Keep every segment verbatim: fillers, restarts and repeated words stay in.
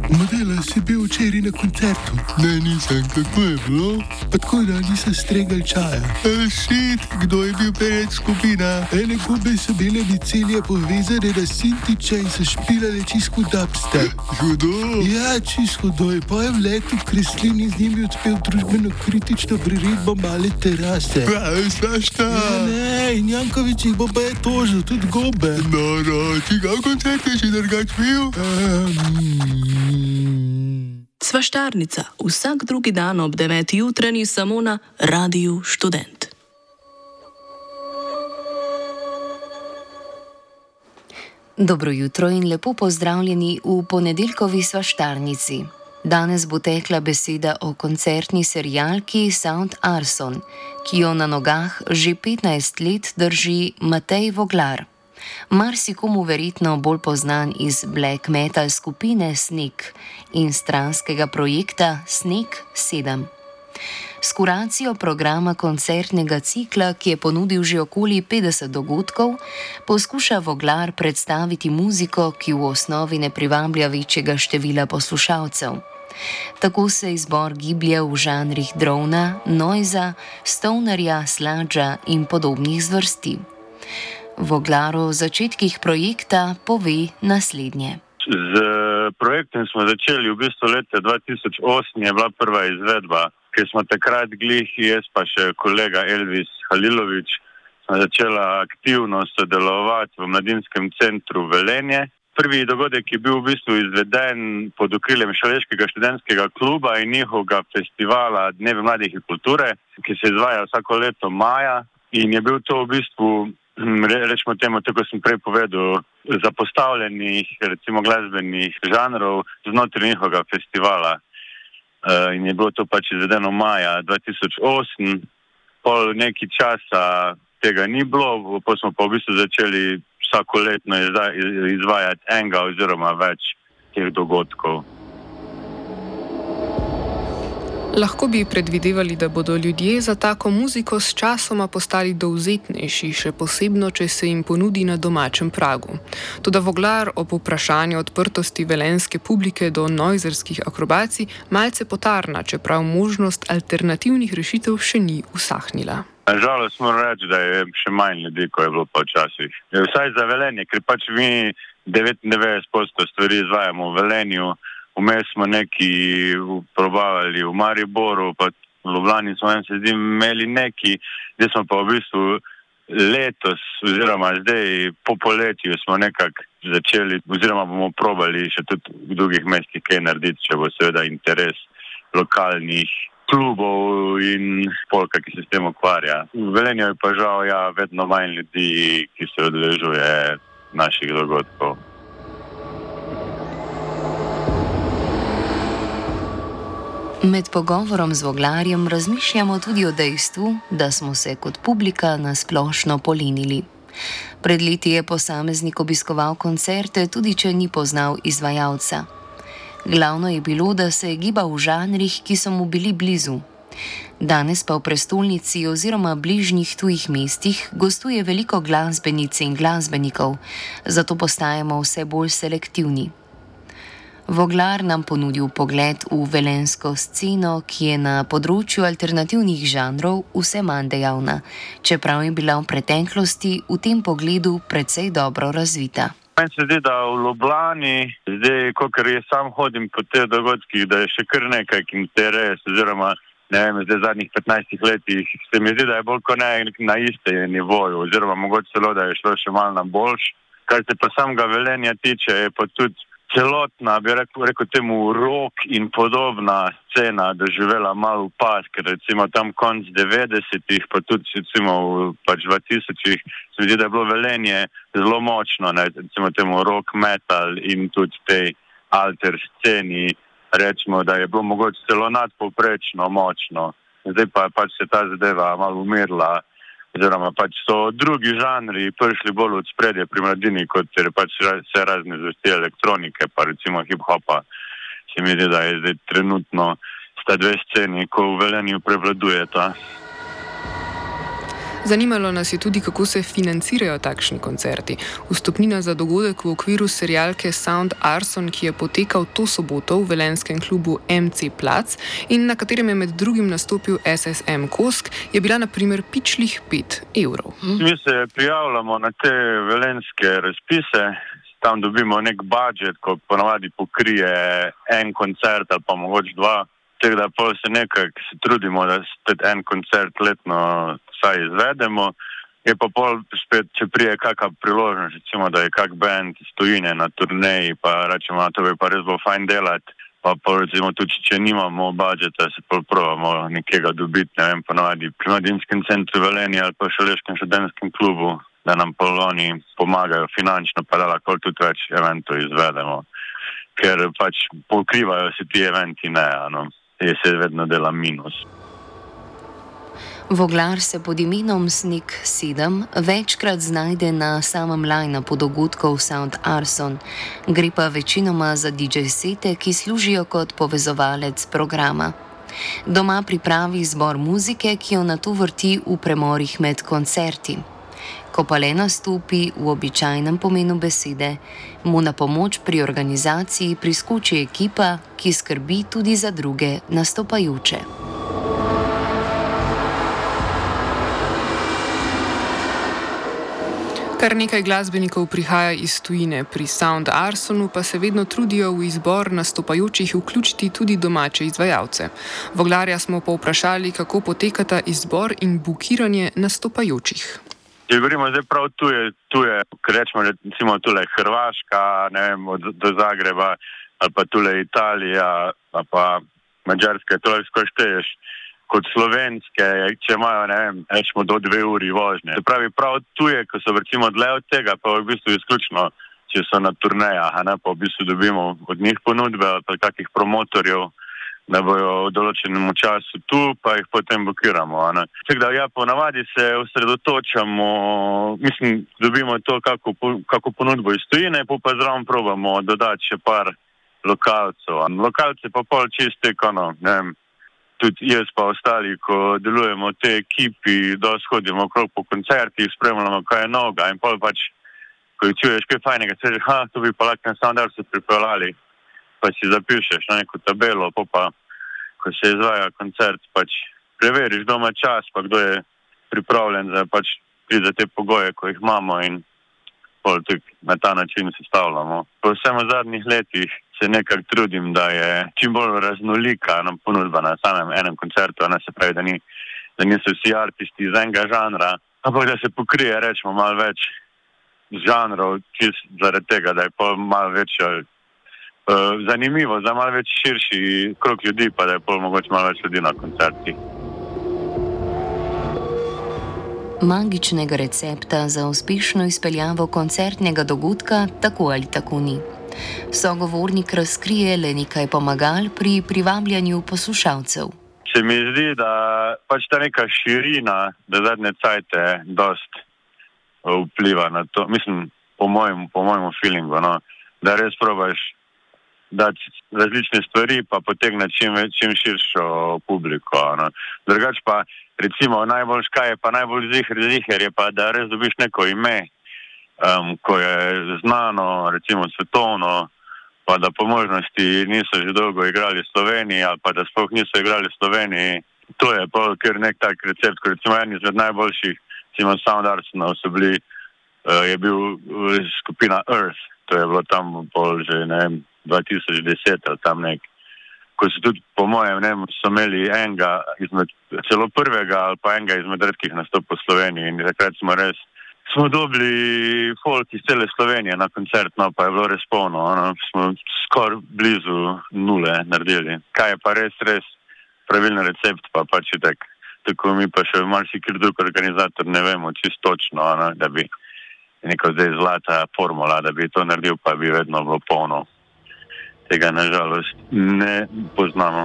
Modela, si bil včeraj na koncertu? Ne, nisem, kako je bilo? Pa tako, da nisem stregal čaja. E, šit, kdo je bil pred skupina? Ene gube so bile micelije povezane na Sintiča in so špilale čisto dubstep. Hudo? Ja, čisto hudo. Pa je v letu Kreslin in z njimi odpel družbeno kritično priredbo Male terase. Pravi, svašta. Ja, ne, in Jankovič jih bo pa je tožil, tudi gobe. No, no, čigav koncert je še drugač bil? Um, Svaštarnica, vsak drugi dan ob deveti jutranji samo na Radiu Študent. Dobro jutro in lepo pozdravljeni v ponedeljkovi Svaštarnici. Danes bo tekla beseda o koncertni serialki Sound Arson, ki jo na nogah že petnajst let drži Matej Voglar. Marsikomu verjetno bolj poznan iz black metal skupine Snake in stranskega projekta Snake sedem. S kuracijo programa koncertnega cikla, ki je ponudil že okoli petdeset dogodkov, poskuša Voglar predstaviti muziko, ki v osnovi ne privablja večjega števila poslušalcev. Tako se izbor giblje v žanrih drona, noiza, stonerja, sludgea in podobnih zvrsti. Voglar o začetkih projekta pove naslednje. Z projektom smo začeli v bistvu leta dva tisoč osem, je bila prva izvedba, ki smo takrat glih, jaz pa še kolega Elvis Halilović, smo začela aktivno sodelovati v Mladinskem centru Velenje. Prvi dogodek je bil v bistvu izveden pod okriljem Šaleškega študentskega kluba in njihovega festivala Dneve mladih in kulture, ki se izvaja vsako leto maja, in je bil to v bistvu, rečemo temu, tako sem prej povedal, zapostavljenih, recimo glasbenih žanrov znotraj njihovega festivala. Uh, in je bilo to pač izvedeno maja dva tisoč osem, pol nekaj časa tega ni bilo, pa smo pa v bistvu začeli vsakoletno izvajati enega oziroma več teh dogodkov. Lahko bi predvidevali, da bodo ljudje za tako muziko s časoma postali dovzetnejši, še posebno, če se jim ponudi na domačem pragu. Toda Voglar ob vprašanju odprtosti velenjske publike do noizerskih akrobacij malce potarna, čeprav možnost alternativnih rešitev še ni usahnila. Nažalost moram reči, da je še manj ljudi, ko je bilo pa včasih. Vsaj za Velenje, ker pač mi devetindevetdeset odstotkov stvari izvajamo v Velenju. Vmes smo neki probavali v Mariboru, pa v Ljubljani smo en se zdi imeli neki, zdaj smo pa v bistvu letos oziroma zdaj po poletju smo nekako začeli oziroma bomo probali še tudi v drugih mestih kaj narediti, če bo seveda interes lokalnih klubov in polka, ki se s tem ukvarja. V Velenju je pa žal ja, vedno manj ljudi, ki se udeležuje naših dogodkov. Med pogovorom z Voglarjem razmišljamo tudi o dejstvu, da smo se kot publika nasplošno polenili. Pred leti je posameznik obiskoval koncerte, tudi če ni poznal izvajalca. Glavno je bilo, da se je gibal v žanrih, ki so mu bili blizu. Danes pa v prestolnici oziroma bližnjih tujih mestih gostuje veliko glasbenic in glasbenikov, zato postajamo vse bolj selektivni. Voglar nam ponudil pogled v velenjsko sceno, ki je na področju alternativnih žanrov vse manj dejavna, čeprav je bila v preteklosti v tem pogledu precej dobro razvita. Meni se zdi, da v Ljubljani, zdaj, kakor jaz sam hodim po teh dogodkih, da je še kar nekaj interes, oziroma ne vem, zdaj zadnjih petnajstih letih, se mi zdi, da je bolj kot ne na iste nivoju, oziroma mogoče celo, da je šlo še malo na boljš. Kar se pa samega Velenja tiče, je pa tudi celotna, bi rekel, rekel temu, rock in podobna scena doživela malo upad, ker recimo tam konc devetdesetih, pa tudi recimo v pač dvatisočih, se mi zdi, da je bilo Velenje zelo močno, ne, recimo temu rock, metal in tudi tej alter sceni, rečemo, da je bilo mogoče celo nadpovprečno močno. Zdaj pa pač se ta zadeva malo umirla, oziroma pač so drugi žanri prišli bolj od spredje pri mladini, kot je pač vse razne zvrsti elektronike, pa recimo hip-hopa. Se mi zdi, da je zdaj trenutno sta dve sceni, ko v Velenju prevladujeta. Zanimalo nas je tudi, kako se financirajo takšni koncerti. Vstopnina za dogodek v okviru serialke Sound Arson, ki je potekal to soboto v velenjskem klubu M C Plac in na katerem je med drugim nastopil S S M Kosk, je bila na primer pičlih pet evrov. Mi se prijavljamo na te velenjske razpise, tam dobimo nek budžet, ko ponavadi pokrije en koncert ali pa mogoče dva. Tako da pol se nekako se trudimo, da spet en koncert letno vsaj izvedemo. Je pa pol spet, če prije kakšna priložnost, recimo, da je kak band iz tujine na turneji, pa rečemo, to bi pa res bilo fajn delati, pa pol recimo tudi, če nimamo budžeta, se pol probamo nekega dobiti, ne vem, ponavadi pri Mladinskem centru Velenje ali pa Šaleškem študentskem klubu, da nam pol oni pomagajo finančno, pa da lahko tudi več eventov izvedemo. Ker pač pokrivajo se ti eventi, ne, ano. Je se vedno dela minus. Voglar se pod imenom Snik sedem večkrat znajde na samem line-upu dogodkov Sound Arson. Gre pa večinoma za D J sete, ki služijo kot povezovalec programa. Doma pripravi zbor muzike, ki jo nato vrti v premorih med koncerti. Ko pa le nastopi v običajnem pomenu besede, mu na pomoč pri organizaciji priskoči ekipa, ki skrbi tudi za druge nastopajoče. Kar nekaj glasbenikov prihaja iz tujine, pri Sound Arsonu pa se vedno trudijo v izbor nastopajočih vključiti tudi domače izvajalce. Voglarja smo povprašali, kako potekata izbor in bukiranje nastopajočih. Če govorimo zdaj prav tuje, tuje, ker rečemo recimo tule Hrvaška, ne vem, od, do Zagreba, ali pa tule Italija, ali pa Mađarska, to lahko šteješ kot slovenske, če imajo, ne vem, rečemo do dve uri vožnje. Se pravi, prav tuje, ko so recimo dlje od tega, pa v bistvu izključno, če so na turnejah, a ne, pa v bistvu dobimo od njih ponudbe ali pa kakih promotorjev, da bojo v določenem času tu, pa jih potem blokiramo. Tako da ja, ponavadi se osredotočamo, mislim, dobimo to kako, kako ponudbo iz tujine, pa zraven probamo dodati še par lokalcev. Lokalce pa pol čisto, no, ne vem, tudi jaz pa ostali, ko delujemo v tej ekipi, dosti hodimo okrog po koncertih, spremljamo, kaj je noga in pol pač, ko čuješ kaj fajnega, se že, ha, to bi pa lahko na Sound Arson pripeljali, pa si zapišeš na neko tabelo, pa pa, ko se izvaja koncert, pač preveriš doma čas, pa kdo je pripravljen za pač priti za te pogoje, ko jih imamo in pol tudi na ta način sestavljamo. Po vsem v zadnjih letih se nekako trudim, da je čim bolj raznolika nam ponudba na samem enem koncertu, ne se pravi, da, ni, da niso vsi artisti iz enega žanra, ampak da se pokrije, rečemo, malo več žanrov, čist zaradi tega, da je pol malo večja zanimivo za malo več širši krog ljudi, pa da je pol mogoče malo več ljudi na koncertih. Magičnega recepta za uspešno izpeljavo koncertnega dogodka tako ali tako ni. Sogovornik razkrije le nekaj pomagal pri privabljanju poslušalcev. Se mi zdi, da pač ta neka širina, da zadnje cajte dost vpliva na to, mislim, po mojemu, po mojemu feelingu, no, da res probaš dati različne stvari, pa potegnati čim, čim širšo publiko. No. Drugač pa, recimo, najbolj škaj je pa najbolj ziher, ziher je pa, da res dobiš neko ime, um, ko je znano, recimo svetovno, pa da po možnosti niso že dolgo igrali v Sloveniji, ali pa da sploh niso igrali v Sloveniji. To je pa kar nek tak recept, ko recimo en izmed najboljših, recimo Sound Arsonov so bili, uh, je bil skupina Earth, to je bilo tam pol že, ne vem, dva tisoč deset ali tam nek, ko so tudi po mojem, ne vem, so imeli enega izmed, celo prvega ali pa enega izmed redkih nastopov v Sloveniji in takrat smo res, smo dobili folk iz cele Slovenije na koncert, no, pa je bilo res polno, no, smo skoraj blizu nule naredili. Kaj je pa res, res pravilni recept, pa pač je tak, tako mi pa še marsikaj drug organizator ne vemo čisto točno, no, da bi neka zdaj zlata formula, da bi to naredil, pa bi vedno bilo polno. Tega nažalost ne poznamo.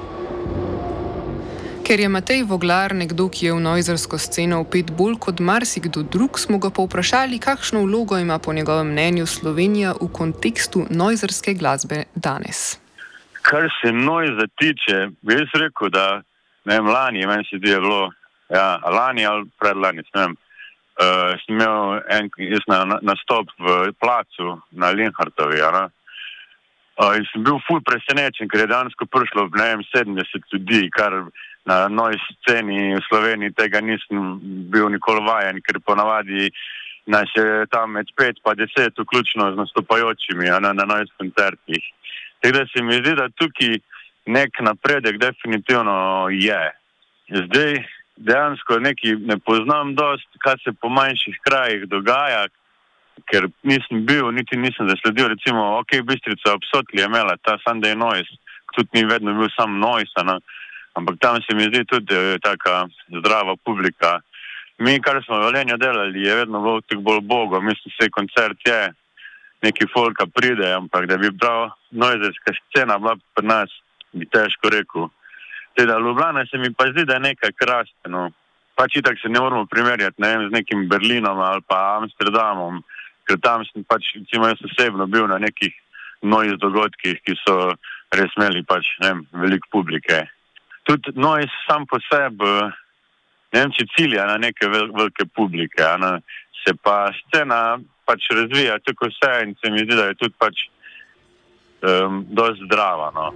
Ker je Matej Voglar nekdo, ki je v nojzersko sceno vpet bolj kot marsikdo drug, smo ga povprašali, kakšno vlogo ima po njegovem mnenju Slovenija v kontekstu nojzerske glasbe danes. Kar se nojza tiče, bi jaz rekel, da ne vem, lani, meni se je bilo ja, lani ali predlani, ne vem. Uh, sem imel en, jaz na, na, nastop v placu na Linhartovi, ja, ne. Uh, in sem bil ful presenečen, ker je dejansko prišlo, ne vem, sedemdeset ljudi, kar na novi sceni v Sloveniji tega nisem bil nikoli vajen, ker ponavadi nas je tam med pet pa deset, vključno z nastopajočimi, ja, na, na novih koncertih. Tako da se mi zdi, da tukaj nek napredek definitivno je. Zdaj dejansko nekaj ne poznam dost, kaj se po manjših krajih dogaja, ker nisem bil, niti nisem zasledil, recimo, ok, Bistrica ob Sotli je imela ta Sunday Noise, tudi ni vedno bil sam noise, no? Ampak tam se mi zdi tudi taka zdrava publika. Mi, kar smo v Velenju delali, je vedno bolj tako bolj bogo, mislim, se koncert je, neki folka pride, ampak da bi prav noizerska scena bila pri nas, bi težko rekel. Teda Ljubljana se mi pa zdi, da je nekaj kraste, no. Pač itak se ne moramo primerjati, ne vem, z nekim Berlinom ali pa Amsterdamom, ker tam sem pač, recimo, jaz osebno bil na nekih noise dogodkih, ki so res imeli pač, ne vem, veliko publike. Tudi noise sam po sebi, ne vem, če cilja na neke vel, velike publike, ne, se pa scena pač razvija tako vse in se mi zdi, da je tudi pač um, dosti zdrava, no.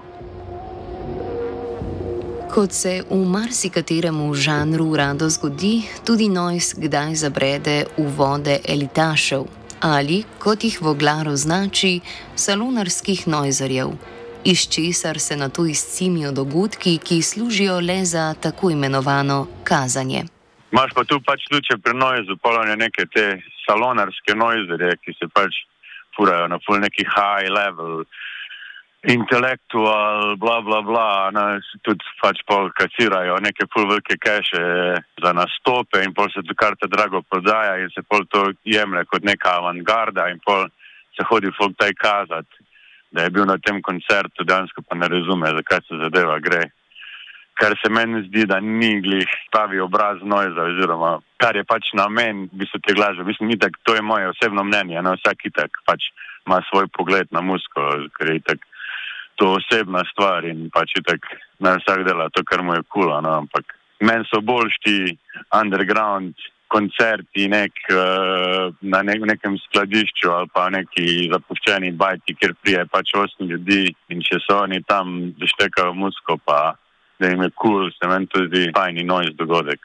Kot se v marsikateremu žanru rado zgodi, tudi noise kdaj zabrede v vode elitašev ali, kot jih Voglar označi, salonarskih noizerjev, iz česar se nato izcimijo dogodki, ki služijo le za tako imenovano kazanje. Imaš pa tu pač slučaj pri noizu, polanje neke te salonarske noizerje, ki se pač furajo na ful neki high level, intelektual, bla, bla, bla, ne, tudi pač pol kasirajo neke ful velike keše za nastope in pol se to karte drago prodaja in se pol to jemlje kot neka avantgarda in pol se hodi folk taj kazati, da je bil na tem koncertu, dejansko pa ne razume, zakaj se zadeva gre. Kar se meni zdi, da ni glih pravi obraz noiza, oziroma kar je pač namen v bistvu te glasbe. Mislim, itak, to je moje osebno mnenje, ne, vsak itak pač ima svoj pogled na muziko, ker je itak to osebna stvar in pač itak ne vsak dela to, kar mu je kul, no, ampak meni so boljš ti underground koncerti nek, uh, na nek, nekem skladišču ali pa neki zapuščeni bajti, kjer prije pač osem ljudi in če so oni tam zaštekajo muziko, pa da jim je kul, se meni to zdi fajni noise dogodek.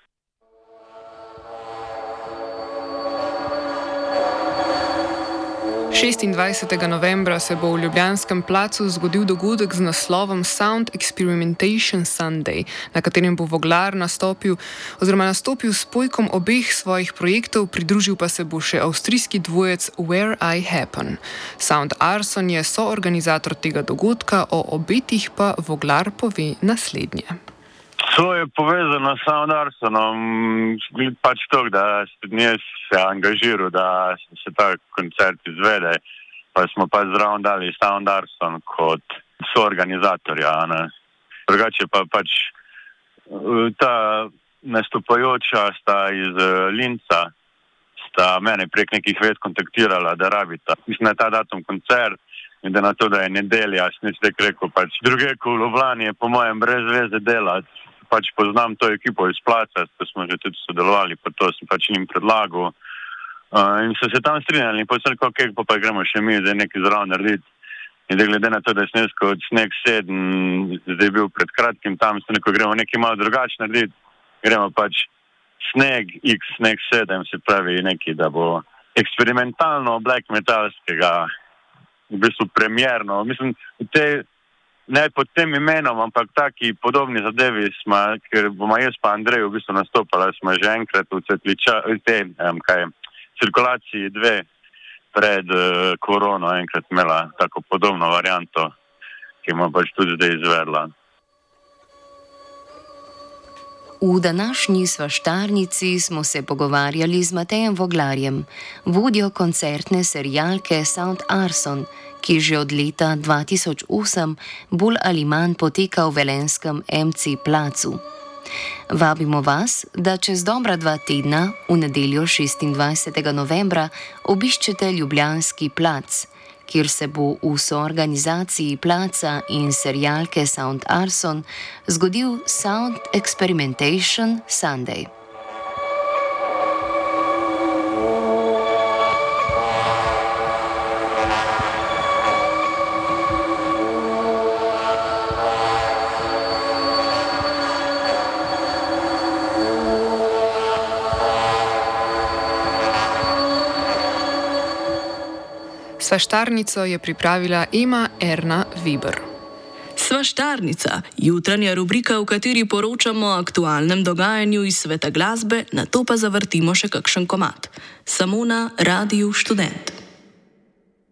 šestindvajsetega novembra se bo v Ljubljanskem placu zgodil dogodek z naslovom Sound Experimentation Sunday, na katerem bo Voglar nastopil oziroma nastopil s pojkom obeh svojih projektov, pridružil pa se bo še avstrijski dvojec Where I Happen. Sound Arson je soorganizator tega dogodka, o obetih pa Voglar pove naslednje. To je povezano s Sound Arsonom, pač to, da sem se angažiral, da se ta koncert izvede, pa smo pa zraven dali Sound Arson kot soorganizatorja. Drugače pa pač ta nastopajoča sta iz Linca, sta mene prek nekih ved kontaktirala, da rabita. Mislim, da je ta datum koncert in da na to, da je nedelja, sem se rekel, pač druge ko v Ljubljani je po mojem brez veze delati. Pač poznam to ekipo iz placa, ko smo že tudi sodelovali, pa to sem pač njim predlagal. Uh, in so se tam strinjali in pa so rekel, ok, pa, pa gremo še mi zdaj nekaj zraven narediti. In da glede na to, da je snesko sneg sedem, zdaj bil pred kratkim tam, sem rekel, gremo nekaj malo drugače narediti. Gremo pač sneg X, sneg sedem, se pravi nekaj, da bo eksperimentalno black metalskega, v bistvu premjerno. Mislim, te ne pod tem imenom, ampak taki podobni zadevi smo, ker bomo jaz pa Andrej v bistvu nastopala, smo že enkrat v Cvetliča, te, um, kaj, cirkulaciji dve pred uh, korono enkrat imela tako podobno varianto, ki bomo pač tudi zdaj izvedla. V današnji svaštarnici smo se pogovarjali z Matejem Voglarjem, vodjo koncertne serialke Sound Arson, ki že od leta dva tisoč osem bolj ali manj poteka v velenskem em ce placu. Vabimo vas, da čez dobra dva tedna, v nedeljo šestindvajsetega novembra, obiščete Ljubljanski plac, kjer se bo v soorganizaciji placa in serialke Sound Arson zgodil Sound Experimentation Sunday. Svaštarnico je pripravila Ema Erna Weber. Svaštarnica, jutranja rubrika, v kateri poročamo o aktualnem dogajanju iz sveta glasbe, nato pa zavrtimo še kakšen komad. Samo na Radiu Študent.